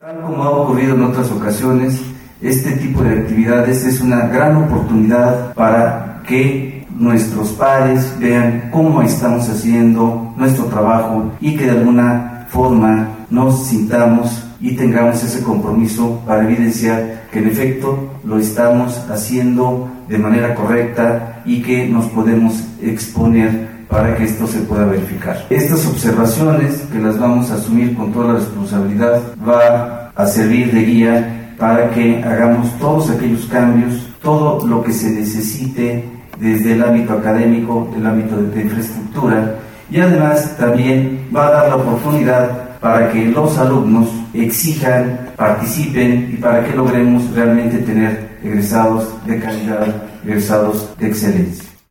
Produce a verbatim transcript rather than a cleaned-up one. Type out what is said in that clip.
Tal como ha ocurrido en otras ocasiones, este tipo de actividades es una gran oportunidad para que nuestros pares vean cómo estamos haciendo nuestro trabajo y que de alguna forma nos sintamos y tengamos ese compromiso para evidenciar que en efecto lo estamos haciendo de manera correcta y que nos podemos exponer para que esto se pueda verificar. Estas observaciones, que las vamos a asumir con toda la responsabilidad, va a servir de guía para que hagamos todos aquellos cambios, todo lo que se necesite desde el ámbito académico, el ámbito de infraestructura, y además también va a dar la oportunidad para que los alumnos exijan, participen y para que logremos realmente tener egresados de calidad, egresados de excelencia.